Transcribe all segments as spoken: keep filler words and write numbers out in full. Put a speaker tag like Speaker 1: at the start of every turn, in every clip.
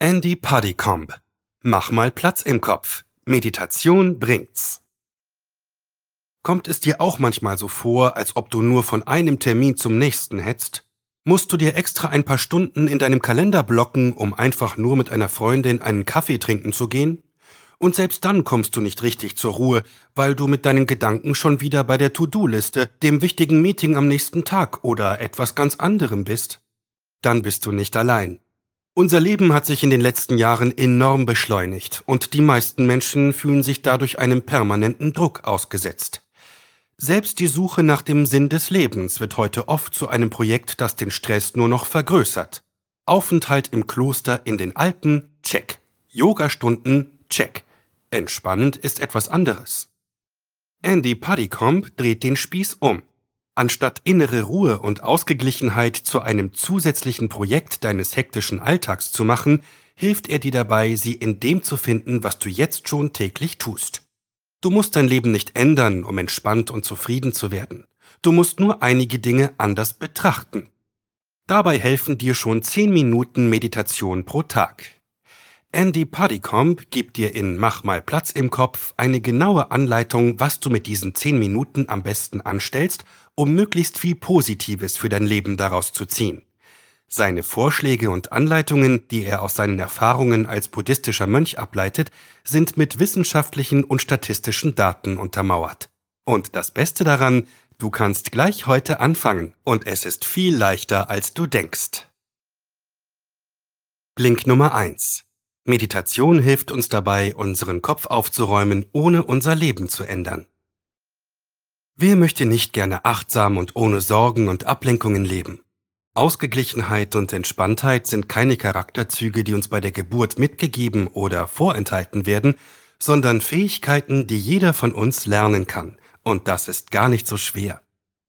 Speaker 1: Andy Puddicombe. Mach mal Platz im Kopf. Meditation bringt's. Kommt es dir auch manchmal so vor, als ob du nur von einem Termin zum nächsten hetzt? Musst du dir extra ein paar Stunden in deinem Kalender blocken, um einfach nur mit einer Freundin einen Kaffee trinken zu gehen? Und selbst dann kommst du nicht richtig zur Ruhe, weil du mit deinen Gedanken schon wieder bei der To-Do-Liste, dem wichtigen Meeting am nächsten Tag oder etwas ganz anderem bist? Dann bist du nicht allein. Unser Leben hat sich in den letzten Jahren enorm beschleunigt und die meisten Menschen fühlen sich dadurch einem permanenten Druck ausgesetzt. Selbst die Suche nach dem Sinn des Lebens wird heute oft zu einem Projekt, das den Stress nur noch vergrößert. Aufenthalt im Kloster in den Alpen? Check. Yogastunden? Check. Entspannend ist etwas anderes. Andy Puddicombe dreht den Spieß um. Anstatt innere Ruhe und Ausgeglichenheit zu einem zusätzlichen Projekt deines hektischen Alltags zu machen, hilft er dir dabei, sie in dem zu finden, was du jetzt schon täglich tust. Du musst dein Leben nicht ändern, um entspannt und zufrieden zu werden. Du musst nur einige Dinge anders betrachten. Dabei helfen dir schon zehn Minuten Meditation pro Tag. Andy Puddicombe gibt dir in Mach mal Platz im Kopf eine genaue Anleitung, was du mit diesen zehn Minuten am besten anstellst, um möglichst viel Positives für dein Leben daraus zu ziehen. Seine Vorschläge und Anleitungen, die er aus seinen Erfahrungen als buddhistischer Mönch ableitet, sind mit wissenschaftlichen und statistischen Daten untermauert. Und das Beste daran, du kannst gleich heute anfangen und es ist viel leichter, als du denkst. Blink Nummer eins. Meditation hilft uns dabei, unseren Kopf aufzuräumen, ohne unser Leben zu ändern. Wer möchte nicht gerne achtsam und ohne Sorgen und Ablenkungen leben? Ausgeglichenheit und Entspanntheit sind keine Charakterzüge, die uns bei der Geburt mitgegeben oder vorenthalten werden, sondern Fähigkeiten, die jeder von uns lernen kann. Und das ist gar nicht so schwer.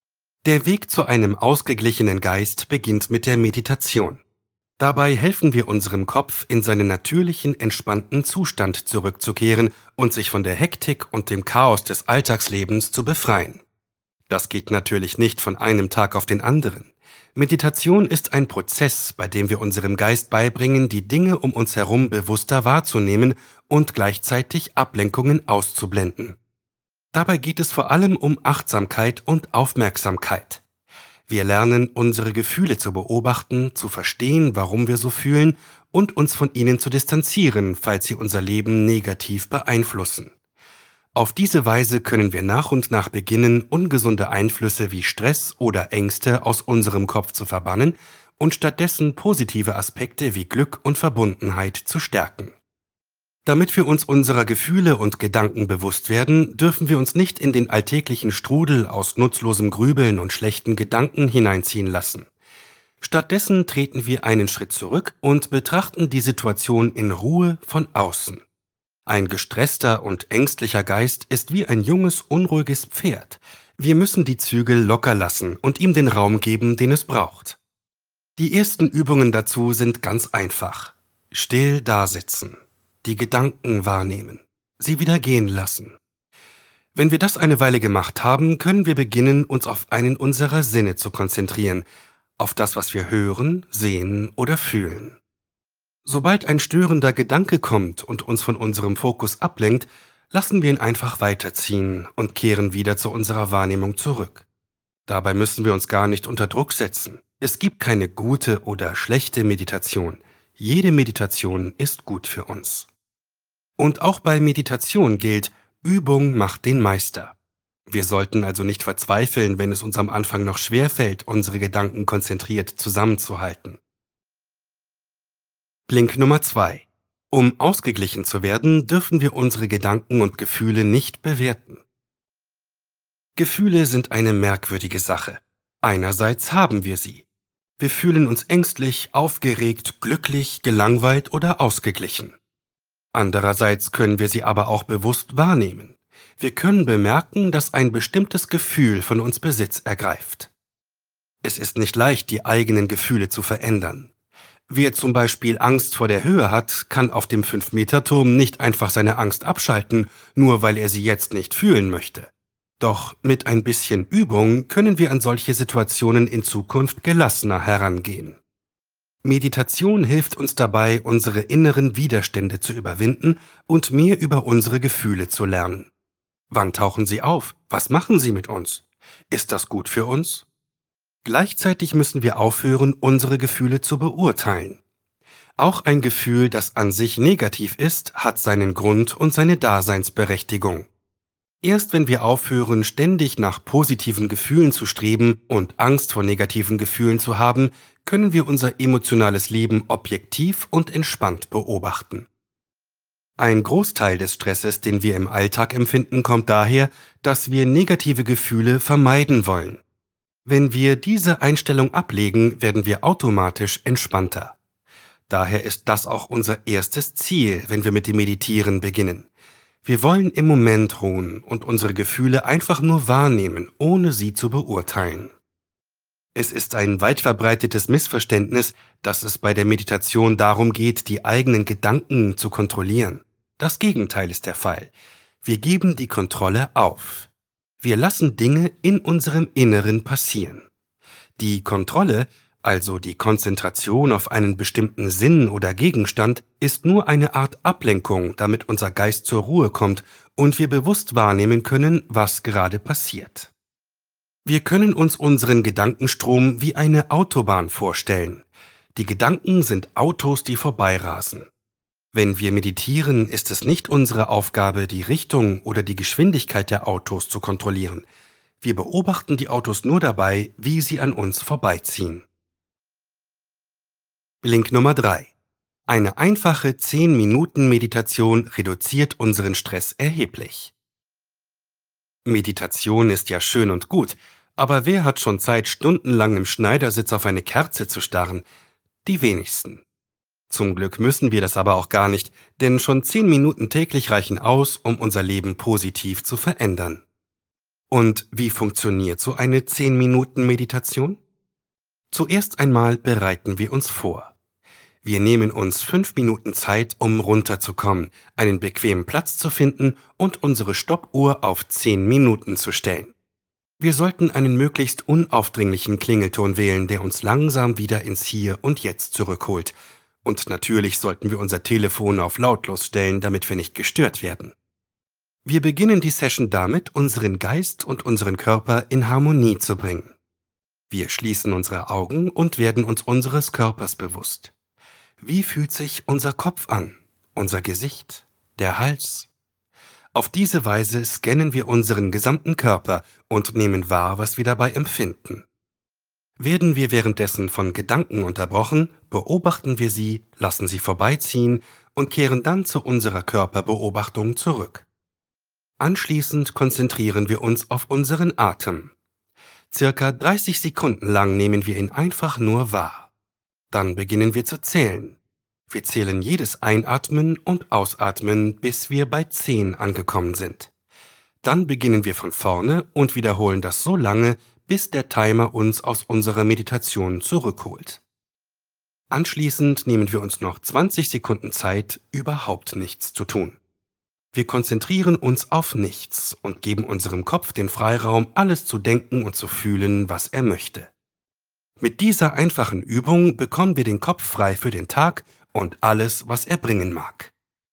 Speaker 1: Der Weg zu einem ausgeglichenen Geist beginnt mit der Meditation. Dabei helfen wir unserem Kopf, in seinen natürlichen, entspannten Zustand zurückzukehren und sich von der Hektik und dem Chaos des Alltagslebens zu befreien. Das geht natürlich nicht von einem Tag auf den anderen. Meditation ist ein Prozess, bei dem wir unserem Geist beibringen, die Dinge um uns herum bewusster wahrzunehmen und gleichzeitig Ablenkungen auszublenden. Dabei geht es vor allem um Achtsamkeit und Aufmerksamkeit. Wir lernen, unsere Gefühle zu beobachten, zu verstehen, warum wir so fühlen und uns von ihnen zu distanzieren, falls sie unser Leben negativ beeinflussen. Auf diese Weise können wir nach und nach beginnen, ungesunde Einflüsse wie Stress oder Ängste aus unserem Kopf zu verbannen und stattdessen positive Aspekte wie Glück und Verbundenheit zu stärken. Damit wir uns unserer Gefühle und Gedanken bewusst werden, dürfen wir uns nicht in den alltäglichen Strudel aus nutzlosem Grübeln und schlechten Gedanken hineinziehen lassen. Stattdessen treten wir einen Schritt zurück und betrachten die Situation in Ruhe von außen. Ein gestresster und ängstlicher Geist ist wie ein junges, unruhiges Pferd. Wir müssen die Zügel locker lassen und ihm den Raum geben, den es braucht. Die ersten Übungen dazu sind ganz einfach. Still dasitzen. Die Gedanken wahrnehmen, sie wieder gehen lassen. Wenn wir das eine Weile gemacht haben, können wir beginnen, uns auf einen unserer Sinne zu konzentrieren, auf das, was wir hören, sehen oder fühlen. Sobald ein störender Gedanke kommt und uns von unserem Fokus ablenkt, lassen wir ihn einfach weiterziehen und kehren wieder zu unserer Wahrnehmung zurück. Dabei müssen wir uns gar nicht unter Druck setzen. Es gibt keine gute oder schlechte Meditation. Jede Meditation ist gut für uns. Und auch bei Meditation gilt, Übung macht den Meister. Wir sollten also nicht verzweifeln, wenn es uns am Anfang noch schwerfällt, unsere Gedanken konzentriert zusammenzuhalten. Blink Nummer zwei. Um ausgeglichen zu werden, dürfen wir unsere Gedanken und Gefühle nicht bewerten. Gefühle sind eine merkwürdige Sache. Einerseits haben wir sie. Wir fühlen uns ängstlich, aufgeregt, glücklich, gelangweilt oder ausgeglichen. Andererseits können wir sie aber auch bewusst wahrnehmen. Wir können bemerken, dass ein bestimmtes Gefühl von uns Besitz ergreift. Es ist nicht leicht, die eigenen Gefühle zu verändern. Wer zum Beispiel Angst vor der Höhe hat, kann auf dem fünf Meter Turm nicht einfach seine Angst abschalten, nur weil er sie jetzt nicht fühlen möchte. Doch mit ein bisschen Übung können wir an solche Situationen in Zukunft gelassener herangehen. Meditation hilft uns dabei, unsere inneren Widerstände zu überwinden und mehr über unsere Gefühle zu lernen. Wann tauchen sie auf? Was machen sie mit uns? Ist das gut für uns? Gleichzeitig müssen wir aufhören, unsere Gefühle zu beurteilen. Auch ein Gefühl, das an sich negativ ist, hat seinen Grund und seine Daseinsberechtigung. Erst wenn wir aufhören, ständig nach positiven Gefühlen zu streben und Angst vor negativen Gefühlen zu haben, können wir unser emotionales Leben objektiv und entspannt beobachten. Ein Großteil des Stresses, den wir im Alltag empfinden, kommt daher, dass wir negative Gefühle vermeiden wollen. Wenn wir diese Einstellung ablegen, werden wir automatisch entspannter. Daher ist das auch unser erstes Ziel, wenn wir mit dem Meditieren beginnen. Wir wollen im Moment ruhen und unsere Gefühle einfach nur wahrnehmen, ohne sie zu beurteilen. Es ist ein weit verbreitetes Missverständnis, dass es bei der Meditation darum geht, die eigenen Gedanken zu kontrollieren. Das Gegenteil ist der Fall. Wir geben die Kontrolle auf. Wir lassen Dinge in unserem Inneren passieren. Die Kontrolle, also die Konzentration auf einen bestimmten Sinn oder Gegenstand, ist nur eine Art Ablenkung, damit unser Geist zur Ruhe kommt und wir bewusst wahrnehmen können, was gerade passiert. Wir können uns unseren Gedankenstrom wie eine Autobahn vorstellen. Die Gedanken sind Autos, die vorbeirasen. Wenn wir meditieren, ist es nicht unsere Aufgabe, die Richtung oder die Geschwindigkeit der Autos zu kontrollieren. Wir beobachten die Autos nur dabei, wie sie an uns vorbeiziehen. Link Nummer drei. Eine einfache zehn Minuten Meditation reduziert unseren Stress erheblich. Meditation ist ja schön und gut, aber wer hat schon Zeit, stundenlang im Schneidersitz auf eine Kerze zu starren? Die wenigsten. Zum Glück müssen wir das aber auch gar nicht, denn schon zehn Minuten täglich reichen aus, um unser Leben positiv zu verändern. Und wie funktioniert so eine zehn Minuten Meditation? Zuerst einmal bereiten wir uns vor. Wir nehmen uns fünf Minuten Zeit, um runterzukommen, einen bequemen Platz zu finden und unsere Stoppuhr auf zehn Minuten zu stellen. Wir sollten einen möglichst unaufdringlichen Klingelton wählen, der uns langsam wieder ins Hier und Jetzt zurückholt. Und natürlich sollten wir unser Telefon auf lautlos stellen, damit wir nicht gestört werden. Wir beginnen die Session damit, unseren Geist und unseren Körper in Harmonie zu bringen. Wir schließen unsere Augen und werden uns unseres Körpers bewusst. Wie fühlt sich unser Kopf an, unser Gesicht, der Hals? Auf diese Weise scannen wir unseren gesamten Körper und nehmen wahr, was wir dabei empfinden. Werden wir währenddessen von Gedanken unterbrochen, beobachten wir sie, lassen sie vorbeiziehen und kehren dann zu unserer Körperbeobachtung zurück. Anschließend konzentrieren wir uns auf unseren Atem. Circa dreißig Sekunden lang nehmen wir ihn einfach nur wahr. Dann beginnen wir zu zählen. Wir zählen jedes Einatmen und Ausatmen, bis wir bei zehn angekommen sind. Dann beginnen wir von vorne und wiederholen das so lange, bis der Timer uns aus unserer Meditation zurückholt. Anschließend nehmen wir uns noch zwanzig Sekunden Zeit, überhaupt nichts zu tun. Wir konzentrieren uns auf nichts und geben unserem Kopf den Freiraum, alles zu denken und zu fühlen, was er möchte. Mit dieser einfachen Übung bekommen wir den Kopf frei für den Tag und alles, was er bringen mag.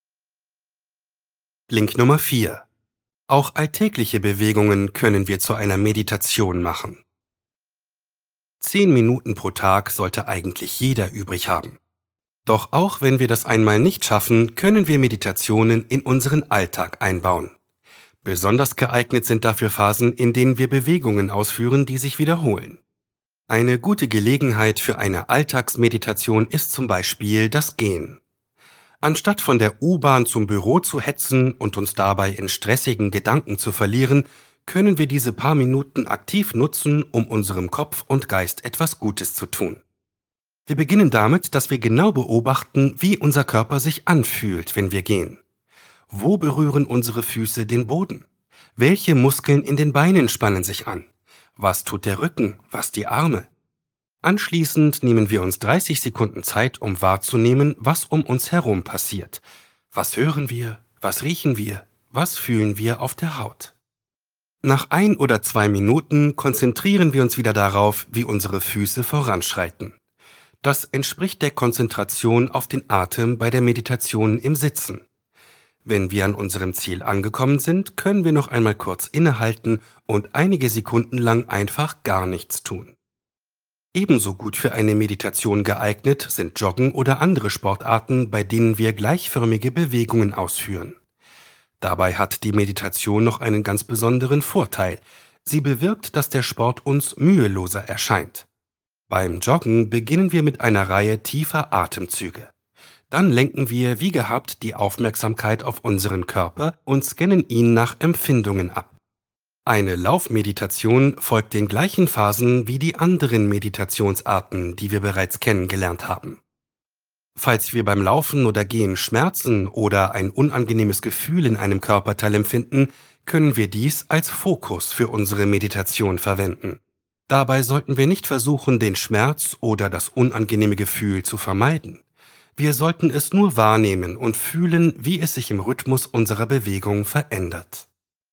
Speaker 1: Link Nummer vier. Auch alltägliche Bewegungen können wir zu einer Meditation machen. Zehn Minuten pro Tag sollte eigentlich jeder übrig haben. Doch auch wenn wir das einmal nicht schaffen, können wir Meditationen in unseren Alltag einbauen. Besonders geeignet sind dafür Phasen, in denen wir Bewegungen ausführen, die sich wiederholen. Eine gute Gelegenheit für eine Alltagsmeditation ist zum Beispiel das Gehen. Anstatt von der U-Bahn zum Büro zu hetzen und uns dabei in stressigen Gedanken zu verlieren, können wir diese paar Minuten aktiv nutzen, um unserem Kopf und Geist etwas Gutes zu tun. Wir beginnen damit, dass wir genau beobachten, wie unser Körper sich anfühlt, wenn wir gehen. Wo berühren unsere Füße den Boden? Welche Muskeln in den Beinen spannen sich an? Was tut der Rücken, was die Arme? Anschließend nehmen wir uns dreißig Sekunden Zeit, um wahrzunehmen, was um uns herum passiert. Was hören wir? Was riechen wir? Was fühlen wir auf der Haut? Nach ein oder zwei Minuten konzentrieren wir uns wieder darauf, wie unsere Füße voranschreiten. Das entspricht der Konzentration auf den Atem bei der Meditation im Sitzen. Wenn wir an unserem Ziel angekommen sind, können wir noch einmal kurz innehalten und einige Sekunden lang einfach gar nichts tun. Ebenso gut für eine Meditation geeignet sind Joggen oder andere Sportarten, bei denen wir gleichförmige Bewegungen ausführen. Dabei hat die Meditation noch einen ganz besonderen Vorteil. Sie bewirkt, dass der Sport uns müheloser erscheint. Beim Joggen beginnen wir mit einer Reihe tiefer Atemzüge. Dann lenken wir wie gehabt die Aufmerksamkeit auf unseren Körper und scannen ihn nach Empfindungen ab. Eine Laufmeditation folgt den gleichen Phasen wie die anderen Meditationsarten, die wir bereits kennengelernt haben. Falls wir beim Laufen oder Gehen Schmerzen oder ein unangenehmes Gefühl in einem Körperteil empfinden, können wir dies als Fokus für unsere Meditation verwenden. Dabei sollten wir nicht versuchen, den Schmerz oder das unangenehme Gefühl zu vermeiden. Wir sollten es nur wahrnehmen und fühlen, wie es sich im Rhythmus unserer Bewegung verändert.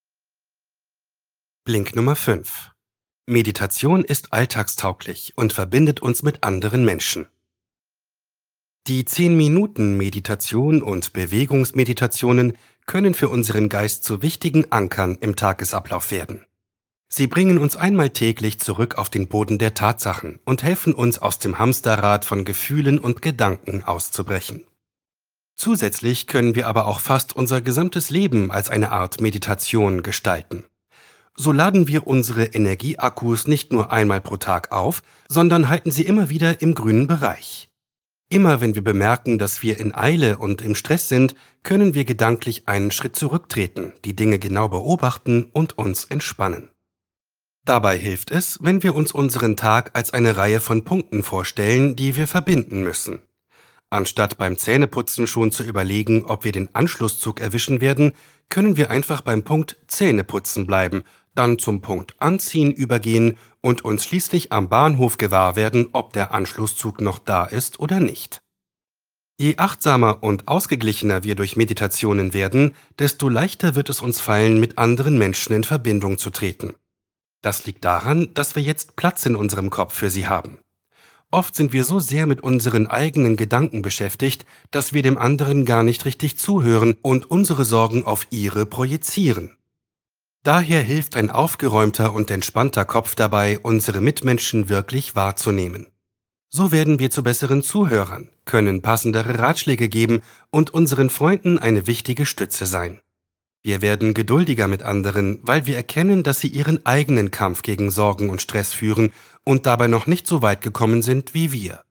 Speaker 1: Blink Nummer fünf. Meditation ist alltagstauglich und verbindet uns mit anderen Menschen. Die zehn Minuten Meditation und Bewegungsmeditationen können für unseren Geist zu wichtigen Ankern im Tagesablauf werden. Sie bringen uns einmal täglich zurück auf den Boden der Tatsachen und helfen uns, aus dem Hamsterrad von Gefühlen und Gedanken auszubrechen. Zusätzlich können wir aber auch fast unser gesamtes Leben als eine Art Meditation gestalten. So laden wir unsere Energieakkus nicht nur einmal pro Tag auf, sondern halten sie immer wieder im grünen Bereich. Immer wenn wir bemerken, dass wir in Eile und im Stress sind, können wir gedanklich einen Schritt zurücktreten, die Dinge genau beobachten und uns entspannen. Dabei hilft es, wenn wir uns unseren Tag als eine Reihe von Punkten vorstellen, die wir verbinden müssen. Anstatt beim Zähneputzen schon zu überlegen, ob wir den Anschlusszug erwischen werden, können wir einfach beim Punkt Zähneputzen bleiben, dann zum Punkt Anziehen übergehen und uns schließlich am Bahnhof gewahr werden, ob der Anschlusszug noch da ist oder nicht. Je achtsamer und ausgeglichener wir durch Meditationen werden, desto leichter wird es uns fallen, mit anderen Menschen in Verbindung zu treten. Das liegt daran, dass wir jetzt Platz in unserem Kopf für sie haben. Oft sind wir so sehr mit unseren eigenen Gedanken beschäftigt, dass wir dem anderen gar nicht richtig zuhören und unsere Sorgen auf ihre projizieren. Daher hilft ein aufgeräumter und entspannter Kopf dabei, unsere Mitmenschen wirklich wahrzunehmen. So werden wir zu besseren Zuhörern, können passendere Ratschläge geben und unseren Freunden eine wichtige Stütze sein. Wir werden geduldiger mit anderen, weil wir erkennen, dass sie ihren eigenen Kampf gegen Sorgen und Stress führen und dabei noch nicht so weit gekommen sind wie wir.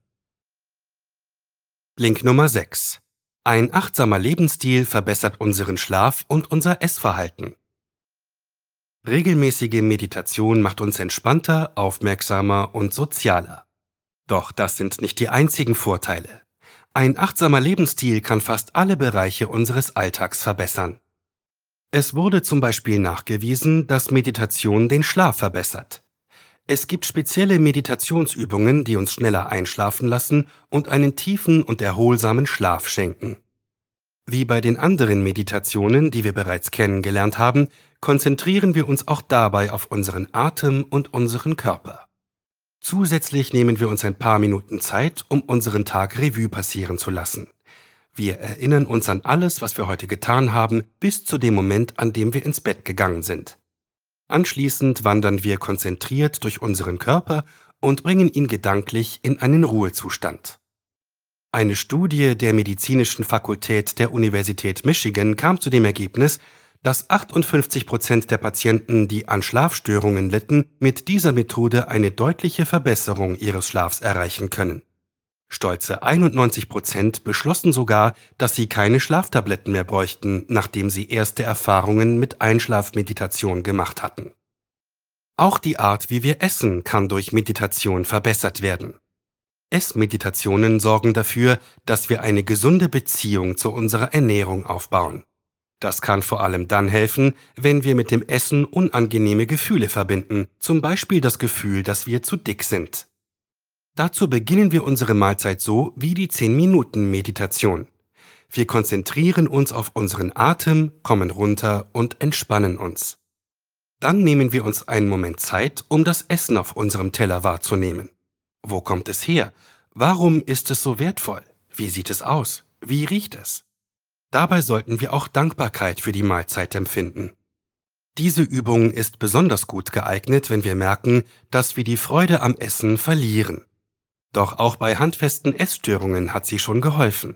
Speaker 1: Link Nummer sechs. Ein achtsamer Lebensstil verbessert unseren Schlaf und unser Essverhalten. Regelmäßige Meditation macht uns entspannter, aufmerksamer und sozialer. Doch das sind nicht die einzigen Vorteile. Ein achtsamer Lebensstil kann fast alle Bereiche unseres Alltags verbessern. Es wurde zum Beispiel nachgewiesen, dass Meditation den Schlaf verbessert. Es gibt spezielle Meditationsübungen, die uns schneller einschlafen lassen und einen tiefen und erholsamen Schlaf schenken. Wie bei den anderen Meditationen, die wir bereits kennengelernt haben, konzentrieren wir uns auch dabei auf unseren Atem und unseren Körper. Zusätzlich nehmen wir uns ein paar Minuten Zeit, um unseren Tag Revue passieren zu lassen. Wir erinnern uns an alles, was wir heute getan haben, bis zu dem Moment, an dem wir ins Bett gegangen sind. Anschließend wandern wir konzentriert durch unseren Körper und bringen ihn gedanklich in einen Ruhezustand. Eine Studie der Medizinischen Fakultät der Universität Michigan kam zu dem Ergebnis, dass achtundfünfzig Prozent der Patienten, die an Schlafstörungen litten, mit dieser Methode eine deutliche Verbesserung ihres Schlafs erreichen können. Stolze einundneunzig Prozent beschlossen sogar, dass sie keine Schlaftabletten mehr bräuchten, nachdem sie erste Erfahrungen mit Einschlafmeditation gemacht hatten. Auch die Art, wie wir essen, kann durch Meditation verbessert werden. Essmeditationen sorgen dafür, dass wir eine gesunde Beziehung zu unserer Ernährung aufbauen. Das kann vor allem dann helfen, wenn wir mit dem Essen unangenehme Gefühle verbinden, zum Beispiel das Gefühl, dass wir zu dick sind. Dazu beginnen wir unsere Mahlzeit so wie die zehn Minuten Meditation. Wir konzentrieren uns auf unseren Atem, kommen runter und entspannen uns. Dann nehmen wir uns einen Moment Zeit, um das Essen auf unserem Teller wahrzunehmen. Wo kommt es her? Warum ist es so wertvoll? Wie sieht es aus? Wie riecht es? Dabei sollten wir auch Dankbarkeit für die Mahlzeit empfinden. Diese Übung ist besonders gut geeignet, wenn wir merken, dass wir die Freude am Essen verlieren. Doch auch bei handfesten Essstörungen hat sie schon geholfen.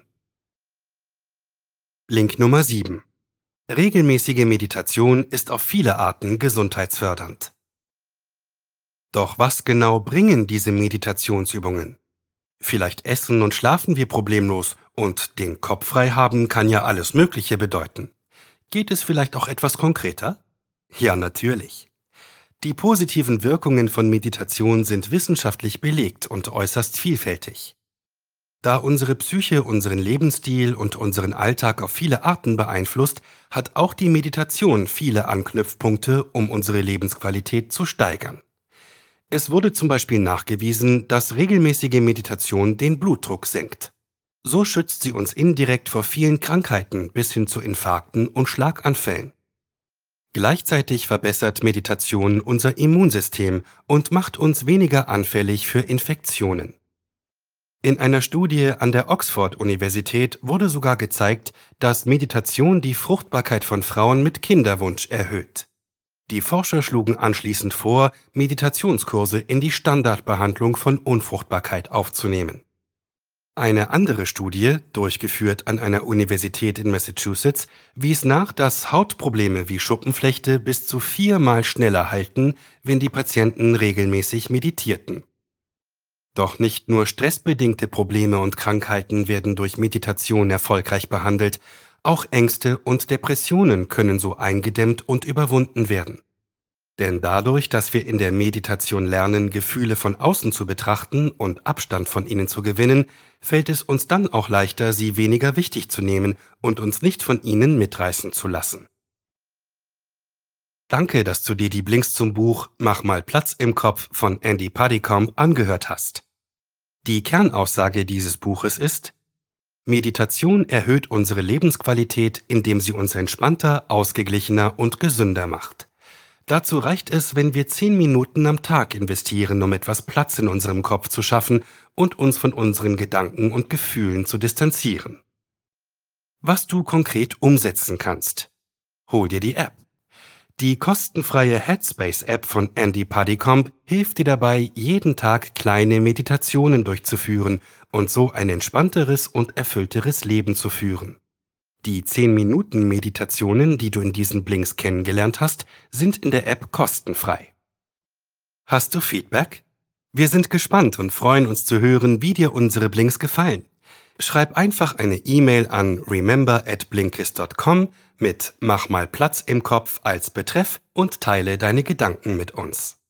Speaker 1: Link Nummer sieben. Regelmäßige Meditation ist auf viele Arten gesundheitsfördernd. Doch was genau bringen diese Meditationsübungen? Vielleicht essen und schlafen wir problemlos und den Kopf frei haben kann ja alles Mögliche bedeuten. Geht es vielleicht auch etwas konkreter? Ja, natürlich. Die positiven Wirkungen von Meditation sind wissenschaftlich belegt und äußerst vielfältig. Da unsere Psyche unseren Lebensstil und unseren Alltag auf viele Arten beeinflusst, hat auch die Meditation viele Anknüpfpunkte, um unsere Lebensqualität zu steigern. Es wurde zum Beispiel nachgewiesen, dass regelmäßige Meditation den Blutdruck senkt. So schützt sie uns indirekt vor vielen Krankheiten bis hin zu Infarkten und Schlaganfällen. Gleichzeitig verbessert Meditation unser Immunsystem und macht uns weniger anfällig für Infektionen. In einer Studie an der Oxford-Universität wurde sogar gezeigt, dass Meditation die Fruchtbarkeit von Frauen mit Kinderwunsch erhöht. Die Forscher schlugen anschließend vor, Meditationskurse in die Standardbehandlung von Unfruchtbarkeit aufzunehmen. Eine andere Studie, durchgeführt an einer Universität in Massachusetts, wies nach, dass Hautprobleme wie Schuppenflechte bis zu viermal schneller heilten, wenn die Patienten regelmäßig meditierten. Doch nicht nur stressbedingte Probleme und Krankheiten werden durch Meditation erfolgreich behandelt, auch Ängste und Depressionen können so eingedämmt und überwunden werden. Denn dadurch, dass wir in der Meditation lernen, Gefühle von außen zu betrachten und Abstand von ihnen zu gewinnen, fällt es uns dann auch leichter, sie weniger wichtig zu nehmen und uns nicht von ihnen mitreißen zu lassen. Danke, dass du dir die Blinks zum Buch Mach mal Platz im Kopf von Andy Puddicombe angehört hast. Die Kernaussage dieses Buches ist: Meditation erhöht unsere Lebensqualität, indem sie uns entspannter, ausgeglichener und gesünder macht. Dazu reicht es, wenn wir zehn Minuten am Tag investieren, um etwas Platz in unserem Kopf zu schaffen und uns von unseren Gedanken und Gefühlen zu distanzieren. Was du konkret umsetzen kannst: Hol dir die App. Die kostenfreie Headspace-App von Andy Puddicombe hilft dir dabei, jeden Tag kleine Meditationen durchzuführen und so ein entspannteres und erfüllteres Leben zu führen. Die zehn Minuten Meditationen, die du in diesen Blinks kennengelernt hast, sind in der App kostenfrei. Hast du Feedback? Wir sind gespannt und freuen uns zu hören, wie dir unsere Blinks gefallen. Schreib einfach eine E-Mail an remember at blinkist dot com mit Mach mal Platz im Kopf als Betreff und teile deine Gedanken mit uns.